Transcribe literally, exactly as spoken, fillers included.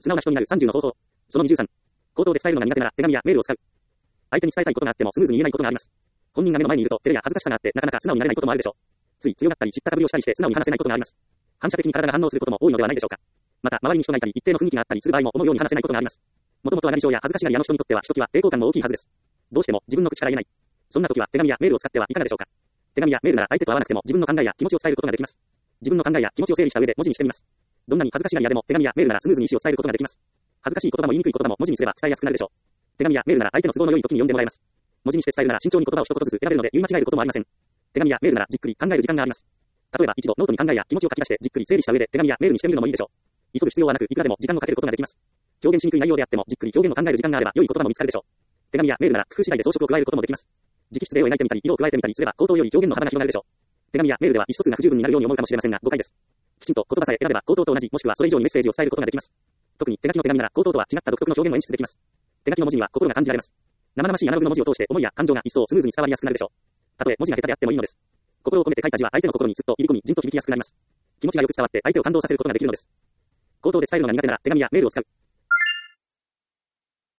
素直な人になるさんじゅうの方法。そのにじゅうさん。口頭で伝えるのが苦手なら手紙やメールを使う。相手に伝えたいことがあってもスムーズに言えないことがあります。本人が目の前にいると照れや恥ずかしさがあってなかなか素直になれないこともあるでしょう。つい強がったり知ったかぶりをしたりして素直に話せないことがあります。反射的に体が反応することも多いのではないでしょうか。また周りに人がいたり一定の雰囲気があったりする場合も思うように話せないことがあります。もともとは内情や恥ずかしがり屋の人にとってはひときわ抵抗感も大きいはずです。どうしても自分の口から言えない。そんな時は手紙やメールを使ってはいかがでしょうか。手紙やメールなら相手と会わなくても自分の考えや気持ちを伝えることができます。自分の考えや気持ちを整理した上で文字にしてみます。どんなに恥ずかしがり屋でも手紙やメールならスムーズに意思を伝えることができます。恥ずかしい言葉も言いにくい言葉も文字にすれば伝えやすくなるでしょう。手紙やメールなら相手の都合の良い時に読んでもらえます。文字にして伝えるなら慎重に言葉を一言ずつ選べるので言い間違えることもありません。手紙やメールならじっくり考える時間があります。例えば一度ノートに考えや気持ちを書き出してじっくり整理した上で手紙やメールにしてみるのもいいでしょう。急ぐ必要はなくいくらでも時間をかけることができます。表現しにくい内容であってもじっくり表現を考える時間があれば良い言葉も見つかるでしょう。手紙やメールなら工夫次第で装飾を加えることもできます。直筆で絵を描いてみたり色を加えてみたりすれば口頭より表現の幅が広がるでしょう。手紙やメールでは意思疎通が不十分になるように思うかもしれませんが誤解です。きちんと言葉さえ選べば口頭と同じもしくはそれ以上にメッセージを伝えることができます。特に手書きの手紙なら口頭とは違った独特の表現を演出できます。手書きの文字には心が感じられます。生々しいアナログの文字を通して思いや感情が一層スムーズに伝わりやすくなるでしょう。たとえ文字が下手であってもいいのです。心を込めて書いた字は相手の心にずっと入り込み、じんと響きやすくなります。気持ちがよく伝わって相手を感動させることができるのです。口頭で伝えるのが苦手なら手紙やメールを使う。